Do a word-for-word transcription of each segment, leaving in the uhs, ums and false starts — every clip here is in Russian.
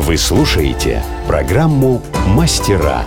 Вы слушаете программу «Мастера».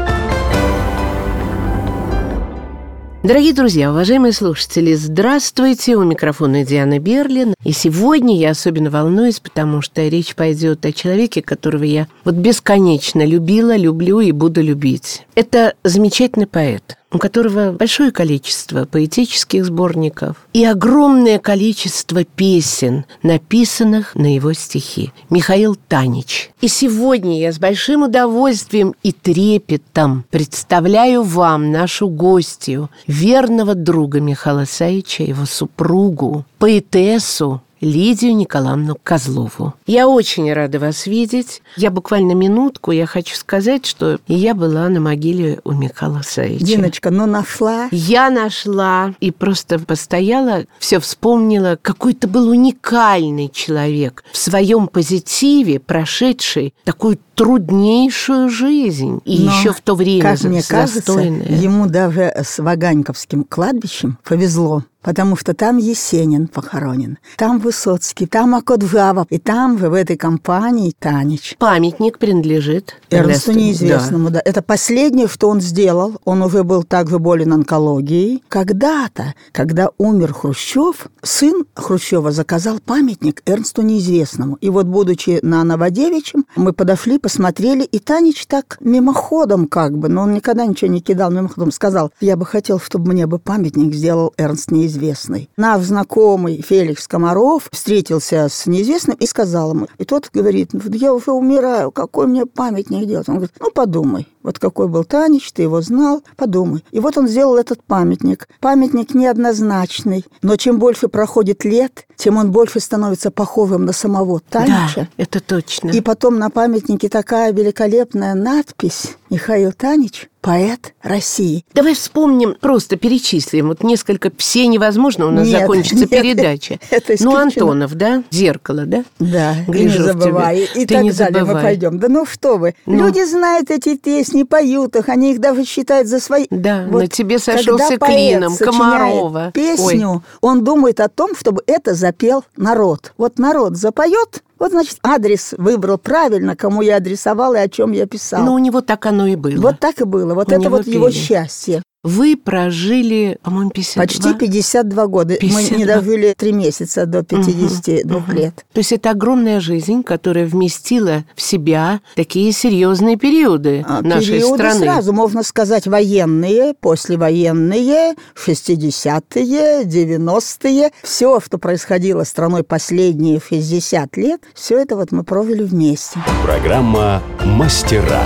Дорогие друзья, уважаемые слушатели, здравствуйте! У микрофона Диана Берлин. И сегодня я особенно волнуюсь, потому что речь пойдет о человеке, которого я вот бесконечно любила, люблю и буду любить. Это замечательный поэт, у которого большое количество поэтических сборников и огромное количество песен, написанных на его стихи. Михаил Танич. И сегодня я с большим удовольствием и трепетом представляю вам нашу гостью, верного друга Михаила Саича, его супругу, поэтессу Лидию Николаевну Козлову. Я очень рада вас видеть. Я буквально минутку, я хочу сказать, что я была на могиле у Михаила Саича. Диночка, ну нашла? Я нашла и просто постояла, все вспомнила. Какой-то был уникальный человек в своем позитиве, прошедший такую труднейшую жизнь. И Но, еще в то время как за, мне кажется, застойное. Ему даже с Ваганьковским кладбищем повезло. Потому что там Есенин похоронен, там Высоцкий, там Акоджава, и там же в этой компании Танич. Памятник принадлежит Эрнсту Неизвестному, да. да. Это последнее, что он сделал. Он уже был также болен онкологией. Когда-то, когда умер Хрущев, сын Хрущева заказал памятник Эрнсту Неизвестному. И вот, будучи на Новодевичьем, мы подошли, посмотрели, и Танич так мимоходом как бы, но он никогда ничего не кидал, мимоходом сказал: я бы хотел, чтобы мне бы памятник сделал Эрнст Неизвестный. Известный. Наш знакомый Феликс Комаров встретился с неизвестным и сказал ему, и тот говорит: я уже умираю, какой мне памятник делать? Он говорит: ну подумай, вот какой был Танич, ты его знал, подумай. И вот он сделал этот памятник. Памятник неоднозначный, но чем больше проходит лет, тем он больше становится похожим на самого Танича. Да, это точно. И потом на памятнике такая великолепная надпись: Михаил Танич, поэт России. Давай вспомним, просто перечислим. Вот несколько, все невозможно, у нас нет, закончится нет, передача. Это ну, Антонов, да? «Зеркало», да? Да, Гляжу и не забывай. И Ты так не далее забывай. мы пойдем. Да ну что вы, ну. люди знают эти песни, поют их, они их даже считают за свои. Да, вот на тебе сошелся клином Комарова. Песню, Ой. он думает о том, чтобы это запел народ. Вот народ запоет. Вот, значит, адрес выбрал правильно, кому я адресовала и о чем я писала. Ну, у него так оно и было. Вот так и было. Вот у это вот пели. Его счастье. Вы прожили, по-моему, пятьдесят два? Почти пятьдесят два года. пятьдесят два. Мы не дожили три месяца до пятидесяти двух угу, лет. Угу. То есть это огромная жизнь, которая вместила в себя такие серьезные периоды а, нашей периоды страны. Сразу, можно сказать, военные, послевоенные, шестидесятые, девяностые. Все, что происходило с страной последние шестьдесят лет, все это вот мы прожили вместе. Программа «Мастера».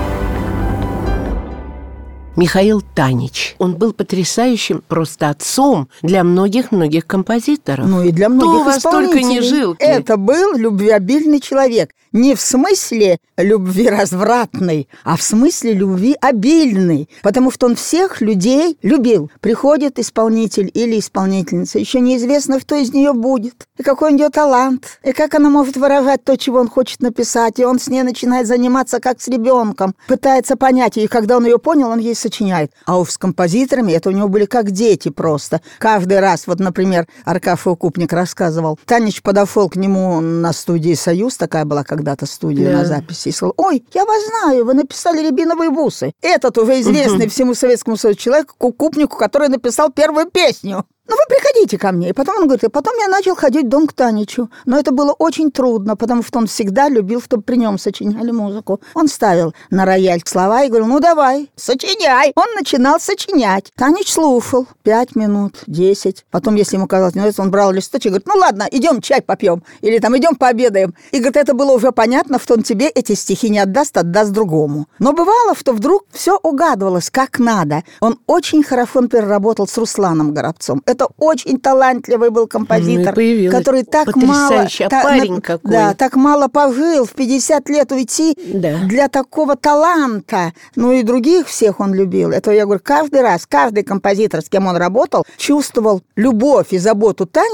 Михаил Танич. Он был потрясающим просто отцом для многих-многих композиторов. Ну и для многих Кто у вас исполнителей. только не жил. Это был любвеобильный человек. Не в смысле любви развратной, а в смысле любви обильной. Потому что он всех людей любил. Приходит исполнитель или исполнительница, еще неизвестно, что из нее будет. И какой у нее талант. И как она может выражать то, чего он хочет написать. И он с ней начинает заниматься как с ребенком. Пытается понять. И когда он ее понял, он ей сочиняет. А уж с композиторами это у него были как дети просто. Каждый раз, вот, например, Аркаша Укупник рассказывал, Танич подошел к нему на студии «Союз», такая была когда-то студия да. на записи, и сказал: ой, я вас знаю, вы написали «Рябиновые бусы». Этот уже известный угу. всему Советскому Союзу человек, Укупнику, который написал первую песню. Ну, вы приходите ко мне. И потом он говорит, и потом я начал ходить в дом к Таничу. Но это было очень трудно, потому что он всегда любил, чтобы при нем сочиняли музыку. Он ставил на рояль слова и говорил: ну, давай, сочиняй. Он начинал сочинять. Танич слушал пять минут, десять. Потом, если ему казалось, ну, он брал листочек и говорит: ну, ладно, идем чай попьем. Или там идем пообедаем. И говорит, это было уже понятно, что он тебе эти стихи не отдаст, отдаст другому. Но бывало, что вдруг все угадывалось как надо. Он очень хорошо, например, работал с Русланом Горобцом. Это очень талантливый был композитор, ну, который так мало, та, парень какой. Да, так мало пожил, в пятьдесят лет уйти да. для такого таланта. Ну и других всех он любил. Это я говорю, каждый раз, каждый композитор, с кем он работал, чувствовал любовь и заботу Танича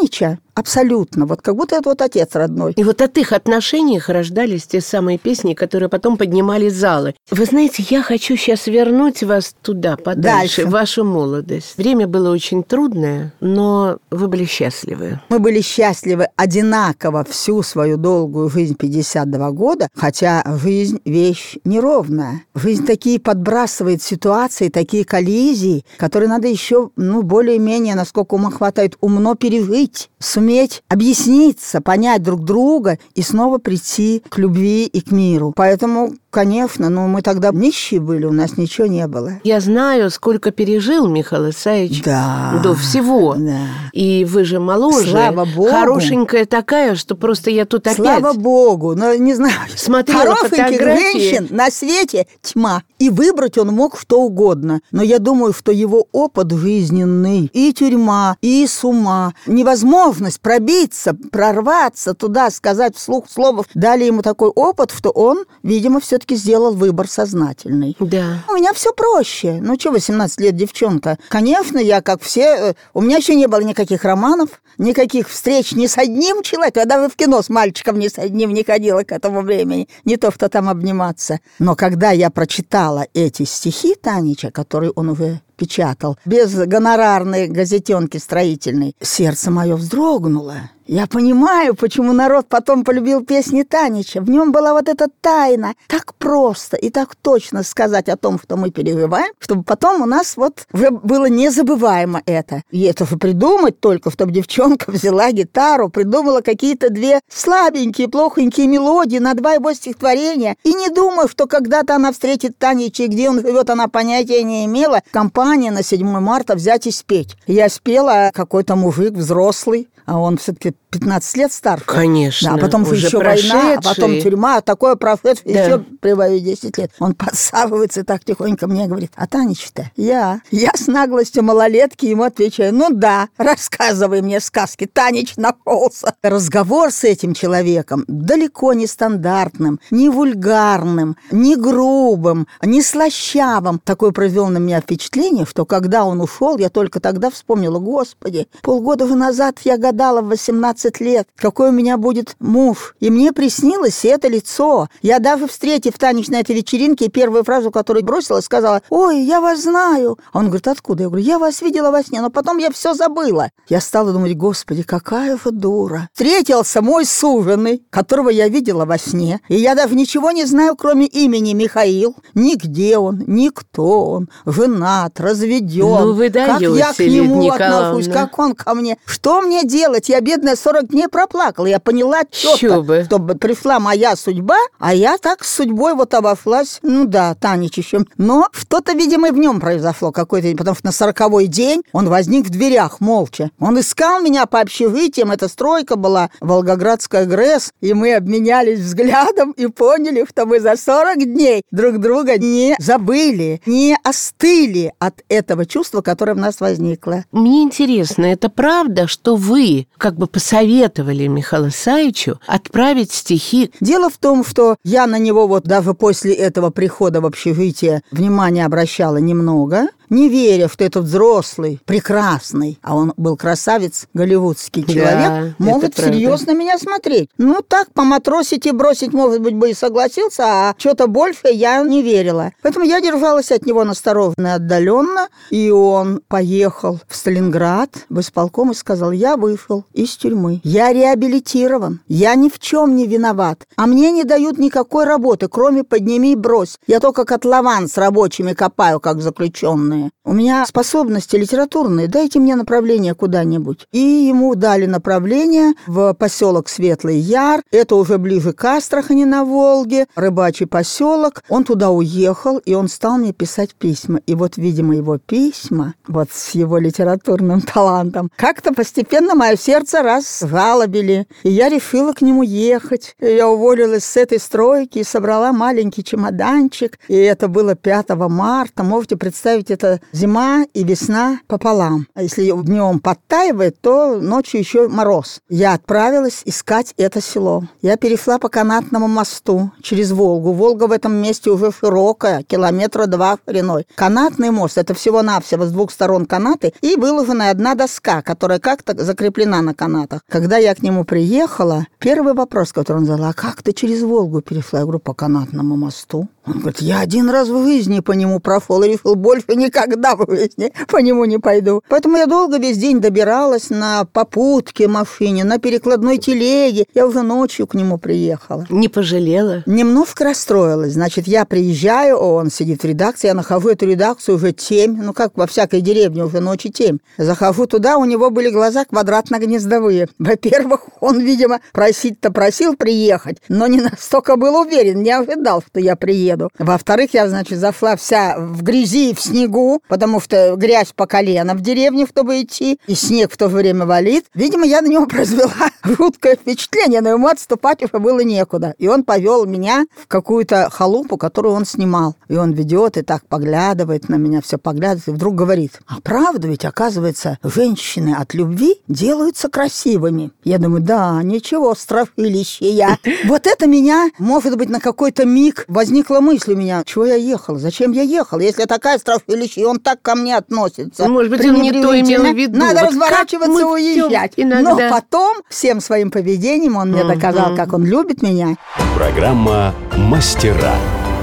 Абсолютно. Вот как будто это вот отец родной. И вот от их отношениях рождались те самые песни, которые потом поднимали залы. Вы знаете, я хочу сейчас вернуть вас туда, подальше, Дальше. в вашу молодость. Время было очень трудное, но вы были счастливы. Мы были счастливы одинаково всю свою долгую жизнь, пятьдесят два года, хотя жизнь – вещь неровная. Жизнь такие подбрасывает ситуации, такие коллизии, которые надо еще, ну, более-менее, насколько ума хватает, умно пережить, суметь объясниться, понять друг друга и снова прийти к любви и к миру. Поэтому, конечно, ну, мы тогда нищие были, у нас ничего не было. Я знаю, сколько пережил Михаил Исаевич Да. до всего. Да. И вы же моложе. Слава Богу. Хорошенькая такая, что просто я тут опять... Слава Богу, но не знаю. Смотрела Хорошеньких фотографии. женщин на свете тьма. И выбрать он мог что угодно. Но я думаю, что его опыт жизненный, и тюрьма, и с ума, невозможность пробиться, прорваться туда, сказать вслух слово, дали ему такой опыт, что он, видимо, все-таки сделал выбор сознательный. Да. У меня все проще. Ну, что, восемнадцать лет девчонка? Конечно, я, как все... У меня еще не было никаких романов, никаких встреч ни с одним человеком. Я даже в кино с мальчиком ни с одним не ходила к этому времени. Не то, что там обниматься. Но когда я прочитала эти стихи Танича, которые он уже печатал, без гонорарной газетенки строительной, сердце мое вздрогнуло. Я понимаю, почему народ потом полюбил песни Танича. В нем была вот эта тайна. Так просто и так точно сказать о том, что мы переживаем, чтобы потом у нас вот уже было незабываемо это. И это же придумать только, чтобы девчонка взяла гитару, придумала какие-то две слабенькие, плохонькие мелодии на два его стихотворения. И не думаю, что когда-то она встретит Танича, и где он живет, она понятия не имела. Компания на седьмое марта взять и спеть. Я спела, а какой-то мужик взрослый, а он все-таки пятнадцать лет старше. Конечно. Да, а потом уже еще прошедший. война, а потом тюрьма, такое прошедшее, Да. еще прибавить десять лет. Он подсаживается и так тихонько мне говорит: а Танечка, я, я с наглостью малолетки ему отвечаю: ну да, рассказывай мне сказки, Танич нашелся. Разговор с этим человеком далеко не стандартным, не вульгарным, не грубым, не слащавым. Такое произвел на меня впечатление, что когда он ушел, я только тогда вспомнила: Господи, полгода назад я гадала в восемнадцать лет, какой у меня будет муж. И мне приснилось это лицо. Я даже, встретив Танич на этой вечеринке, первую фразу, которую бросила, сказала: ой, я вас знаю. А он говорит: откуда? Я говорю: я вас видела во сне, но потом я все забыла. Я стала думать: Господи, какая вы дура. Встретился мой суженый, которого я видела во сне, и я даже ничего не знаю, кроме имени Михаил. Нигде он, никто он, женат, разведен. Ну, вы даете, как я к нему Лидия отношусь, Николаевна. как он ко мне. Что мне делать? Я, бедная, сорок дней проплакала. Я поняла четко, чтобы пришла моя судьба, а я так с судьбой вот обошлась. Ну да, Танич еще. Но что-то, видимо, и в нем произошло какой-то, потому что на сороковой день он возник в дверях молча. Он искал меня по общежитиям, эта стройка была, Волгоградская ГРЭС, и мы обменялись взглядом и поняли, что мы за сорок дней друг друга не забыли, не остыли от этого чувства, которое в нас возникло. Мне интересно, это правда, что вы как бы посоветовали Михаилу Исаевичу отправить стихи? Дело в том, что я на него вот даже после этого прихода в общежитие внимание обращала немного, не веря, что этот взрослый, прекрасный, а он был красавец, голливудский человек, да, может всерьез на меня смотреть. Ну так, поматросить и бросить, может быть, бы и согласился, а что-то больше я не верила. Поэтому я держалась от него настороженно и отдаленно, и он поехал в Сталинград, в исполком, и сказал: я вышел из тюрьмы, я реабилитирован, я ни в чем не виноват, а мне не дают никакой работы, кроме подними и брось. Я только котлован с рабочими копаю, как заключенные. У меня способности литературные, дайте мне направление куда-нибудь. И ему дали направление в поселок Светлый Яр, это уже ближе к Астрахани на Волге, рыбачий поселок. Он туда уехал, и он стал мне писать письма. И вот, видимо, его письма, вот с его литературным талантом, как-то постепенно мое сердце разжалобили, и я решила к нему ехать. И я уволилась с этой стройки и собрала маленький чемоданчик, и это было пятого марта. Можете представить, это это зима и весна пополам. А если днем подтаивает, то ночью еще мороз. Я отправилась искать это село. Я перешла по канатному мосту через Волгу. Волга в этом месте уже широкая, километра два шириной. Канатный мост — это всего-навсего с двух сторон канаты и выложена одна доска, которая как-то закреплена на канатах. Когда я к нему приехала, первый вопрос, который он задал: а как ты через Волгу перешла? Я говорю: по канатному мосту. Он говорит: я один раз в жизни по нему прошел и решил, больше никогда в жизни по нему не пойду. Поэтому я долго весь день добиралась на попутке машине, на перекладной телеге. Я уже ночью к нему приехала. Не пожалела? Немножко расстроилась. Значит, я приезжаю, он сидит в редакции, я нахожу эту редакцию уже темь, ну как во всякой деревне уже ночи темь. Захожу туда, у него были глаза квадратно-гнездовые. Во-первых, он, видимо, просить-то просил приехать, но не настолько был уверен, не ожидал, что я приеду. Во-вторых, я, значит, зашла вся в грязи, в снегу, потому что грязь по колено в деревне, чтобы идти, и снег в то же время валит. Видимо, я на него произвела жуткое впечатление, но ему отступать уже было некуда. И он повел меня в какую-то халупу, которую он снимал. И он ведет и так поглядывает на меня, все поглядывает, и вдруг говорит: а правда ведь, оказывается, женщины от любви делаются красивыми? Я думаю: да, ничего, страшилище я. Вот это меня, может быть, на какой-то миг возникла мысль у меня: чего я ехала, зачем я ехала, если такая страшилище, и он так ко мне относится. Может быть, он не то имел в виду. Надо вот разворачиваться и уезжать. Но потом всем своим поведением он мне доказал, как он любит меня. Программа «Мастера».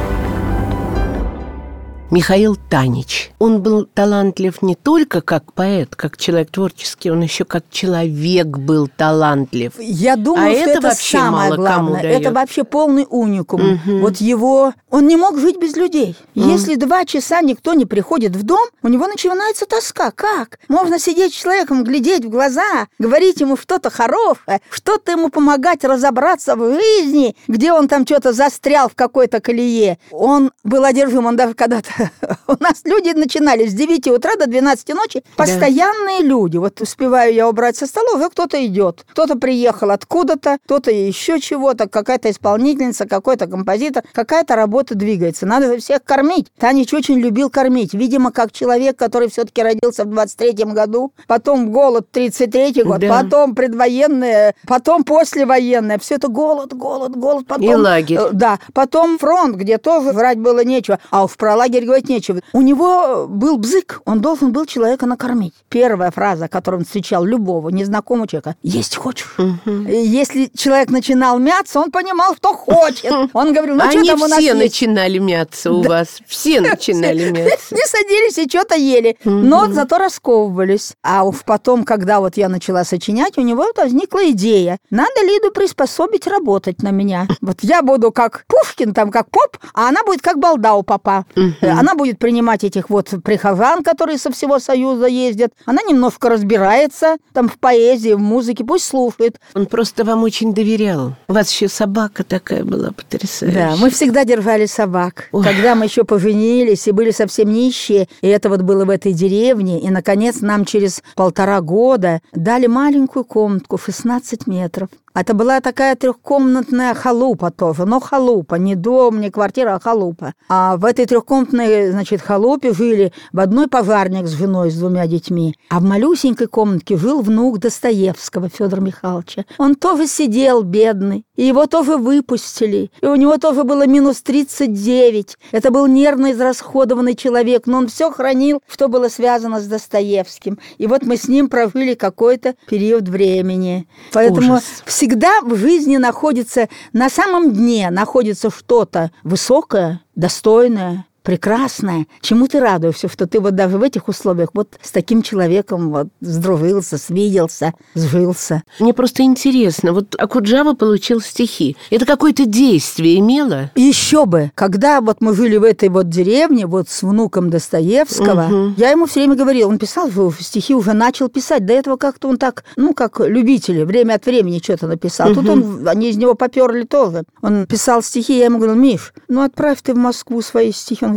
Михаил Танич. Он был талантлив не только как поэт, как человек творческий, он еще как человек был талантлив. Я думаю, а что это, это вообще самое мало главное. Кому это вообще полный уникум. Угу. Вот его... Он не мог жить без людей. Угу. Если два часа никто не приходит в дом, у него начинается тоска. Как? Можно сидеть с человеком, глядеть в глаза, говорить ему что-то хорошее, что-то ему помогать разобраться в жизни, где он там что-то застрял в какой-то колее. Он был одержим, он даже когда-то... У нас люди начинали с девяти утра до двенадцати ночи. Постоянные да. люди. Вот успеваю я убрать со стола, уже кто-то идет. Кто-то приехал откуда-то, кто-то еще чего-то, какая-то исполнительница, какой-то композитор, какая-то работа двигается. Надо всех кормить. Танич очень любил кормить. Видимо, как человек, который все-таки родился в двадцать третьем году, потом голод тридцать третий год, да. потом предвоенное, потом послевоенное. Все это голод, голод, голод. Потом, и лагерь. Да. Потом фронт, где тоже врать было нечего. А уж про лагерь говорить нечего. У него был бзык, он должен был человека накормить. Первая фраза, которую он встречал любого незнакомого человека: есть хочешь? Угу. Если человек начинал мяться, он понимал, что хочет. Он говорил: ну что там у нас есть? Они все начинали мяться у вас. Все начинали мяться. Не садились и что-то ели. Но зато расковывались. А уж потом, когда вот я начала сочинять, у него возникла идея: надо Лиду приспособить работать на меня. Вот я буду как Пушкин, там как поп, а она будет как балда у попа. Она будет принимать этих вот прихожан, которые со всего Союза ездят. Она немножко разбирается там в поэзии, в музыке, пусть слушает. Он просто вам очень доверял. У вас еще собака такая была потрясающая. Да, мы всегда держали собак. Ой. Когда мы еще поженились и были совсем нищие, и это вот было в этой деревне, и, наконец, нам через полтора года дали маленькую комнатку, шестнадцать метров. Это была такая трехкомнатная халупа тоже, но халупа, не дом, не квартира, а халупа. А в этой трехкомнатной, значит, халупе жили в одной пожарник с женой, с двумя детьми, а в малюсенькой комнатке жил внук Достоевского, Федора Михайловича. Он тоже сидел бедный, и его тоже выпустили, и у него тоже было минус тридцать девять. Это был нервно израсходованный человек, но он все хранил, что было связано с Достоевским. И вот мы с ним прожили какой-то период времени. Поэтому Ужас. Всегда в жизни находится, на самом дне находится что-то высокое, достойное, прекрасное, чему ты радуешься, что ты вот даже в этих условиях вот с таким человеком вот сдружился, свиделся, сжился. Мне просто интересно, вот Окуджава получил стихи. Это какое-то действие имело? Еще бы. Когда вот мы жили в этой вот деревне, вот с внуком Достоевского, угу. я ему все время говорила, он писал стихи, уже начал писать. До этого как-то он так, ну, как любители, время от времени что-то написал. Угу. Тут он, они из него поперли тоже. Он писал стихи, я ему говорила: Миш, ну, отправь ты в Москву свои стихи. Он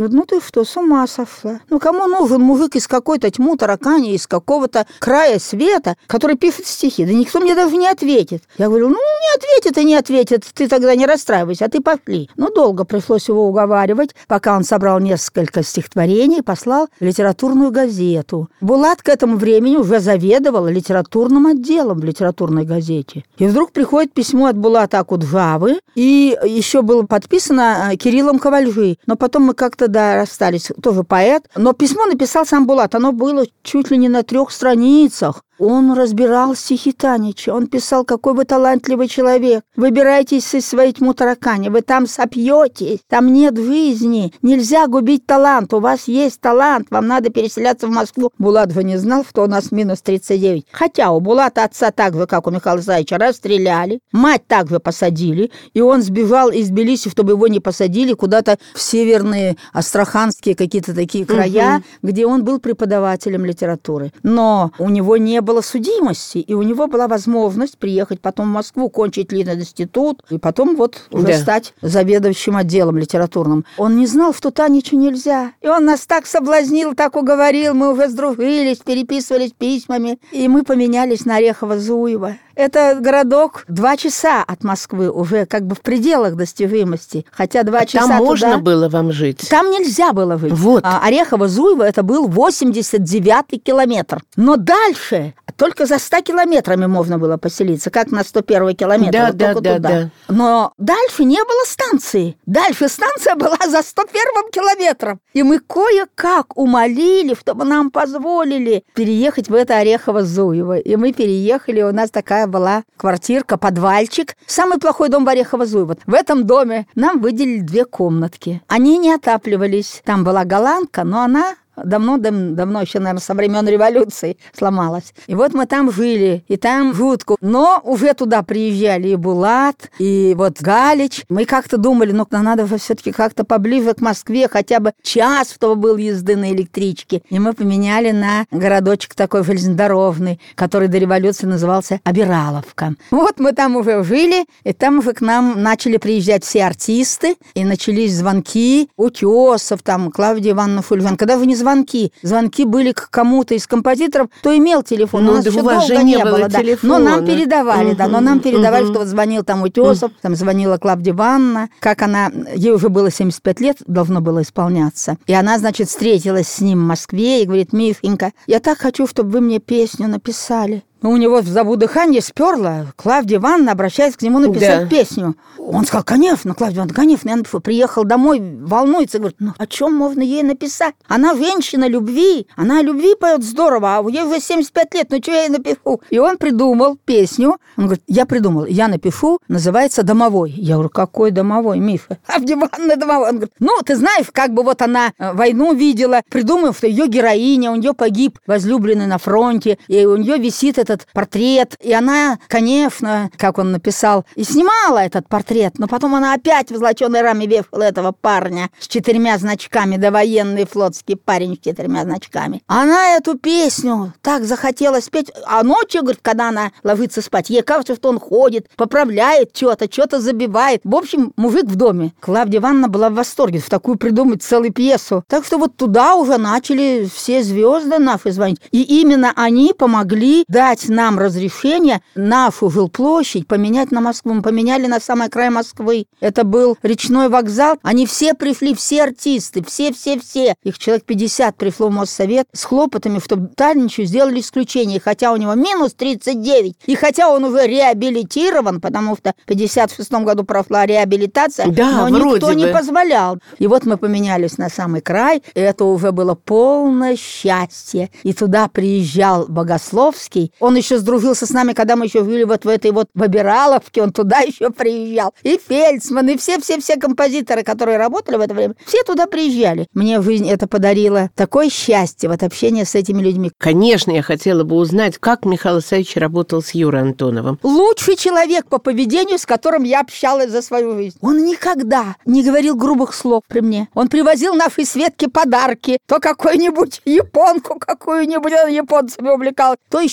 говорит, ну ты что, с ума сошла? Ну кому нужен мужик из какой-то тьму таракани, из какого-то края света, который пишет стихи? Да никто мне даже не ответит. Я говорю, ну не ответит и не ответит, ты тогда не расстраивайся, а ты пошли. Ну долго пришлось его уговаривать, пока он собрал несколько стихотворений и послал в литературную газету. Булат к этому времени уже заведовал литературным отделом в литературной газете. И вдруг приходит письмо от Булата Акуджавы, и еще было подписано Кириллом Кавальжи. Но потом мы как-то, да, расстались, тоже поэт. Но письмо написал сам Булат, оно было чуть ли не на трех страницах. Он разбирал стихи Танича, он писал, какой вы талантливый человек. Выбирайтесь из своей тьмы таракани, вы там сопьетесь, там нет жизни, нельзя губить талант, у вас есть талант, вам надо переселяться в Москву. Булат же не знал, что у нас минус тридцать девять. Хотя у Булата отца так же, как у Михаила Исаевича, расстреляли, мать также посадили, и он сбежал из Тбилиси, чтобы его не посадили, куда-то в северные астраханские какие-то такие края, угу. где он был преподавателем литературы. Но у него не было судимости, и у него была возможность приехать потом в Москву, кончить Литинститут, и потом вот уже да. стать заведующим отделом литературным. Он не знал, что Таничу нельзя. И он нас так соблазнил, так уговорил, мы уже сдружились, переписывались письмами, и мы поменялись на Орехово-Зуево. Это городок два часа от Москвы, уже как бы в пределах достижимости. Хотя два часа там туда... можно было вам жить? Там нельзя было жить. Вот. А Орехово-Зуево это был восемьдесят девятый километр. Но дальше только за ста километрами можно было поселиться, как на сто первый километр. Да, вот да, только да, туда. да. Но дальше не было станции. Дальше станция была за сто первым километром. И мы кое-как умолили, чтобы нам позволили переехать в это Орехово-Зуево. И мы переехали, у нас такая была квартирка, подвальчик. Самый плохой дом в Орехово-Зуево. В этом доме нам выделили две комнатки. Они не отапливались. Там была голландка, но она... Давно-давно, еще, наверное, со времен революции сломалась. И вот мы там жили, и там жутко. Но уже туда приезжали и Булат, и вот Галич. Мы как-то думали, ну, надо же все-таки как-то поближе к Москве, хотя бы час, чтобы был езды на электричке. И мы поменяли на городочек такой железнодорожный, который до революции назывался Обираловка. Вот мы там уже жили, и там уже к нам начали приезжать все артисты, и начались звонки. Утесов, там, Клавдия Ивановна Фульван. Когда вы не звонки. Звонки были к кому-то из композиторов, кто имел телефон. Ну, у нас да еще у вас долго же не не было было. Да. телефона. Но нам передавали, угу, да. Но нам передавали, угу. что вот звонил там Утесов, угу. там звонила Клавдия Ивановна. Как она... Ей уже было семьдесят пять лет, должно было исполняться. И она, значит, встретилась с ним в Москве и говорит: Мишенька, я так хочу, чтобы вы мне песню написали. Ну, у него в забу дыхание сперло. Клавдия Ивановна обращается к нему написать да. песню. Он сказал: конечно, Клавдия Ивановна, конечно. Я напишу. Приехал домой, волнуется, говорит: ну, о чем можно ей написать? Она женщина любви, она о любви поет здорово, а ей уже семьдесят пять лет, ну, что я ей напишу? И он придумал песню. Он говорит: я придумал, я напишу, называется «Домовой». Я говорю: какой домовой, Миша? Клавдия Ивановна домовой. Он говорит: ну, ты знаешь, как бы вот она войну видела, придумав, что ее героиня, у нее погиб возлюбленный на фронте, и у нее висит этот портрет, и она, конечно, как он написал, и снимала этот портрет, но потом она опять в золоченой раме вешала этого парня с четырьмя значками, довоенный флотский парень с четырьмя значками. Она эту песню так захотела спеть, а ночью, говорит, когда она ложится спать, ей кажется, что он ходит, поправляет что-то, что-то забивает. В общем, мужик в доме. Клавдия Ивановна была в восторге, в такую придумать целую пьесу. Так что вот туда уже начали все звезды наши звонить. И именно они помогли дать нам разрешение нашу жилплощадь поменять на Москву. Мы поменяли на самый край Москвы. Это был речной вокзал. Они все пришли, все артисты, все-все-все. Их человек пятьдесят пришло в Моссовет с хлопотами, чтобы Таничу сделали исключение. И хотя у него минус тридцать девять, и хотя он уже реабилитирован, потому что в пятьдесят шестом году прошла реабилитация, да, но никто бы. не позволял. И вот мы поменялись на самый край, и это уже было полное счастье. И туда приезжал Богословский. Он еще сдружился с нами, когда мы еще жили вот в этой вот в Обираловке, он туда еще приезжал. И Фельдсман, и все-все-все композиторы, которые работали в это время, все туда приезжали. Мне в жизни это подарило такое счастье, вот общение с этими людьми. Конечно, я хотела бы узнать, как Михаил Исаевич работал с Юрой Антоновым. Лучший человек по поведению, с которым я общалась за свою жизнь. Он никогда не говорил грубых слов при мне. Он привозил нашей Светке подарки, то какую-нибудь японку какую-нибудь, он японцами увлекал, то еще это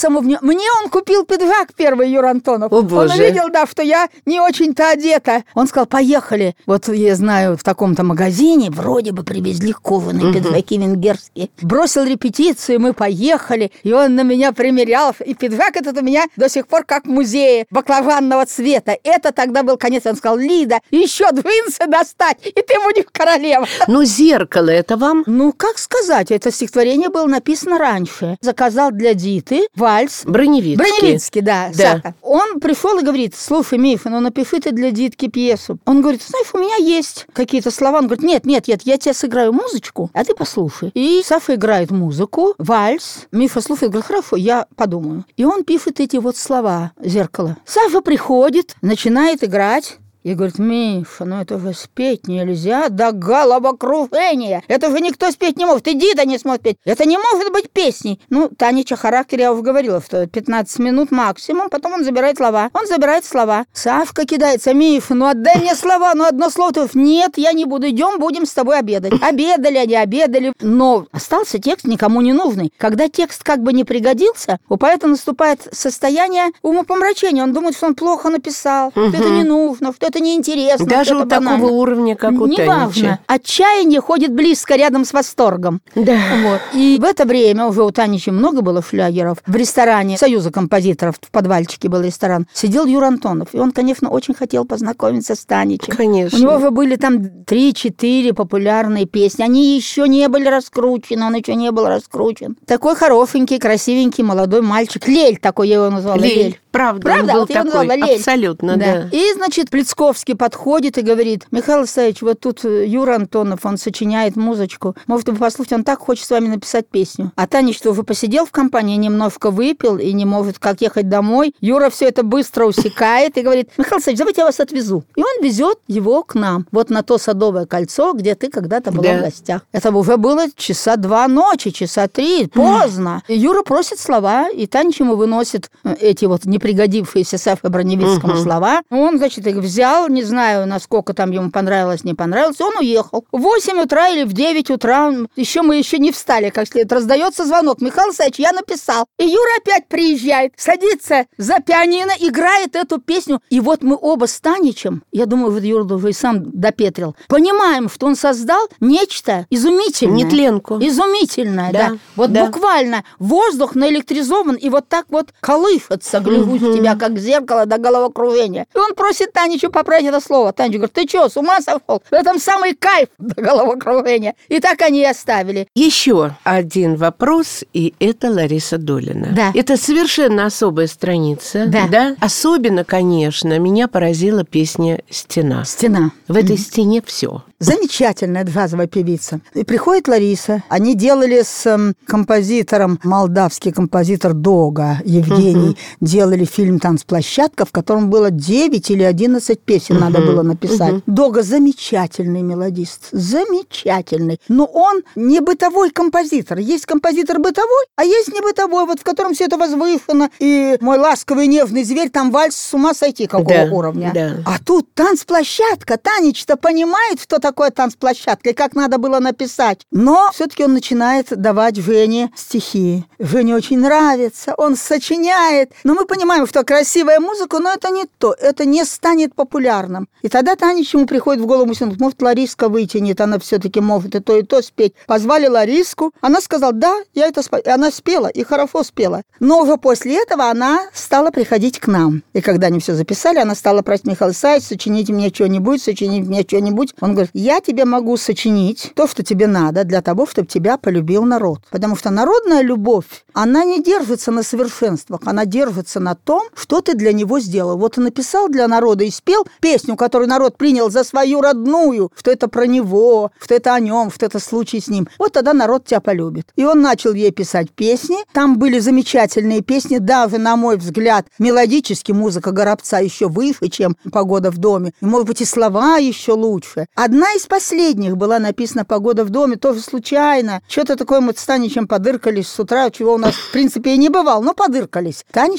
саму в нее. Мне он купил пиджак первый, Юра Антонов. О, боже. Он увидел, да, что я не очень-то одета. Он сказал, поехали. Вот я знаю, в таком-то магазине вроде бы привезли кованые пиджаки венгерские. Бросил репетицию, мы поехали, и он на меня примерял. И пиджак этот у меня до сих пор как в музее, баклажанного цвета. Это тогда был конец. Он сказал, Лида, еще джинсы достать, и ты будешь королева. Ну, зеркало это вам? Ну, как сказать, это стихотворение было написано раньше. Заказал для Диты вальс. Броневицкий. Броневицкий, да, Да. Саха. Он пришел и говорит, слушай, Миша, ну напиши ты для Дитки пьесу. Он говорит, знаешь, у меня есть какие-то слова. Он говорит, нет, нет, нет, я тебе сыграю музычку, а ты послушай. И Саша играет музыку, вальс. Миша слушает, говорит, хорошо, я подумаю. И он пишет эти вот слова, зеркало. Саша приходит, начинает играть. И говорит, Миша, ну это же спеть нельзя до головокружения. Это же никто спеть не может. И Дида не сможет петь. Это не может быть песней. Ну, Танеча характер, я уже говорила, что пятнадцать минут максимум. Потом он забирает слова. Он забирает слова. Савка кидается, Миша, ну отдай мне слова. Ну одно слово. Ты... Нет, я не буду. Идем, будем с тобой обедать. Обедали они, обедали. Но остался текст никому не нужный. Когда текст как бы не пригодился, у поэта наступает состояние умопомрачения. Он думает, что он плохо написал, что это не нужно, что это неинтересно. Даже у такого банально. уровня, как у Неважно. Танича. Отчаяние ходит близко рядом с восторгом. Да. Вот. И в это время уже у Танича много было шлягеров. В ресторане Союза композиторов, в подвальчике был ресторан, сидел Юра Антонов. И он, конечно, очень хотел познакомиться с Таничем. Конечно. У него уже были там три-четыре популярные песни. Они еще не были раскручены, он еще не был раскручен. Такой хорошенький, красивенький молодой мальчик. Лель такой, я его назвала. Лель. Лель. Правда, Правда? он был Вот я его такой. назвала Лель. Абсолютно, да. Да. И, значит, Плецковский подходит и говорит, Михаил Исаевич, вот тут Юра Антонов, он сочиняет музычку. Может, вы послушайте, он так хочет с вами написать песню. А Танич, что уже посидел в компании, немножко выпил и не может как ехать домой. Юра все это быстро усекает и говорит, Михаил Исаевич, давайте я вас отвезу. И он везет его к нам. Вот на то Садовое кольцо, где ты когда-то была Да. в гостях. Это уже было часа два ночи, часа три, поздно. И Юра просит слова, и Танич ему выносит эти вот непригодившиеся Сафе Броневицкому uh-huh. слова. Он, значит, их взял, не знаю, насколько там ему понравилось, не понравилось, он уехал. В восемь утра или в девять утра, еще мы еще не встали, как следует, раздается звонок. Михаил Исаевич, я написал. И Юра опять приезжает, садится за пианино, играет эту песню. И вот мы оба с Таничем, я думаю, вот Юра уже и сам допетрил, понимаем, что он создал нечто изумительное. Нетленку. Изумительное, да. Да, Вот да. буквально воздух наэлектризован, и вот так вот колышется, гляжусь в тебя, как зеркало до головокружения. И он просит Таничу поправить это слово. Танич говорит, ты что, с ума сошел? В этом самый кайф до головокружения. И так они и оставили. Еще один вопрос, и это Лариса Долина. Да. Это совершенно особая страница. Да. Особенно, конечно, меня поразила песня «Стена». Стена. В этой стене все. Замечательная джазовая певица. И приходит Лариса. Они делали с эм, композитором, молдавский композитор Дога Евгений, uh-huh. делали фильм «Танцплощадка», в котором было девять или одиннадцать песен uh-huh. надо было написать. Uh-huh. Дога замечательный мелодист. Замечательный. Но он не бытовой композитор. Есть композитор бытовой, а есть не бытовой, вот в котором все это возвышено. И «Мой ласковый нежный зверь», там вальс с ума сойти какого да, уровня. Да. А тут танцплощадка. Танич-то понимает, что такое танцплощадка и как надо было написать. Но все-таки он начинает давать Жене стихи. Жене очень нравится, он сочиняет. Но мы понимаем, что красивая музыка, но это не то, это не станет популярным. И тогда Танич ему приходит в голову, может, Лариска вытянет, она все-таки может и то, и то спеть. Позвали Лариску, она сказала, да, я это спою. И она спела, и хорошо спела. Но уже после этого она стала приходить к нам. И когда они все записали, она стала просить Михаила Исаевича, сочините мне что-нибудь, сочините мне что-нибудь. Он говорит, я тебе могу сочинить то, что тебе надо, для того, чтобы тебя полюбил народ. Потому что народная любовь, она не держится на совершенствах, она держится на том, что ты для него сделал. Вот ты написал для народа и спел песню, которую народ принял за свою родную, что это про него, что это о нем, что это случай с ним. Вот тогда народ тебя полюбит. И он начал ей писать песни. Там были замечательные песни, даже, на мой взгляд, мелодически музыка Горобца еще выше, чем «Погода в доме». И, может быть, и слова еще лучше. Одна из последних была написана «Погода в доме», тоже случайно. Что-то такое мы с Таничем подыркались с утра, чего у нас, в принципе, и не бывало, но подыркались. Танич никогда не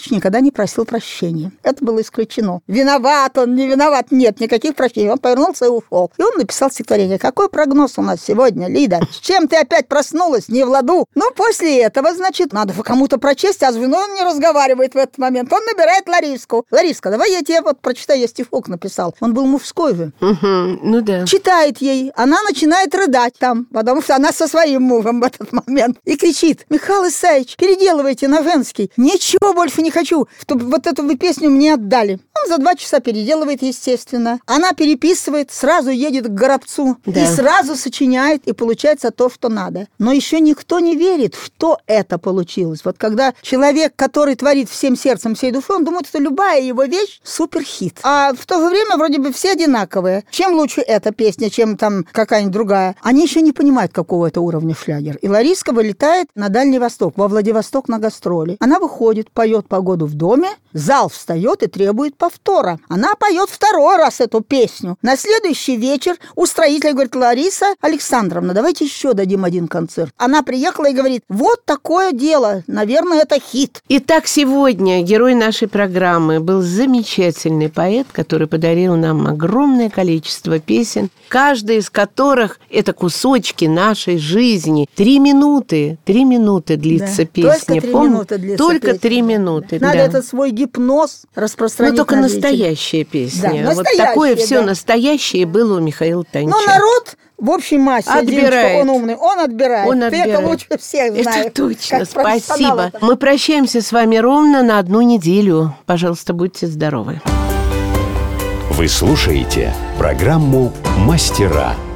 не просил прощения. Это было исключено. Виноват он, не виноват, нет, никаких прощений. Он повернулся и ушел. И он написал стихотворение. Какой прогноз у нас сегодня, Лида? С чем ты опять проснулась? Не в ладу? Ну, после этого, значит, надо кому-то прочесть, а с женой он не разговаривает в этот момент. Он набирает Лариску. Лариска, давай я тебе вот прочитаю, я стишок написал. Он был мужской же. Угу, ну да. Читает ей. Она начинает рыдать там, потому что она со своим мужем в этот момент. И кричит: Михаил Исаевич, переделывайте на женский. Ничего больше не хочу, чтобы вот эту вы песню мне отдали. Он за два часа переделывает, естественно. Она переписывает, сразу едет к Горобцу. Да. И сразу сочиняет, и получается то, что надо. Но еще никто не верит, что это получилось. Вот когда человек, который творит всем сердцем, всей душой, он думает, что любая его вещь суперхит. А в то же время вроде бы все одинаковые. Чем лучше эта песня, чем там какая-нибудь другая. Они еще не понимают, какого это уровня шлягер. И Лариска вылетает на Дальний Восток, во Владивосток на гастроли. Она выходит, поет «Погоду в доме», зал встает и требует повтора. Она поет второй раз эту песню. На следующий вечер устроитель говорит: Лариса Александровна, давайте еще дадим один концерт. Она приехала и говорит: вот такое дело, наверное, это хит. Итак, сегодня герой нашей программы был замечательный поэт, который подарил нам огромное количество песен, каждая из которых это кусочки нашей жизни. Три минуты, три минуты длится, да, песня. Только три Пом... минуты длится Только песня. три минуты, Надо да. этот свой гипноз распространить. Но только на настоящая песня. Да, вот такое да. все настоящее было у Михаила Танича. Но народ в общей массе, отбирает. Он умный, он отбирает. Он Ты отбирает. это лучше всех знаешь. Это точно, спасибо. Мы прощаемся с вами ровно на одну неделю. Пожалуйста, будьте здоровы. Вы слушаете программу «Мастера».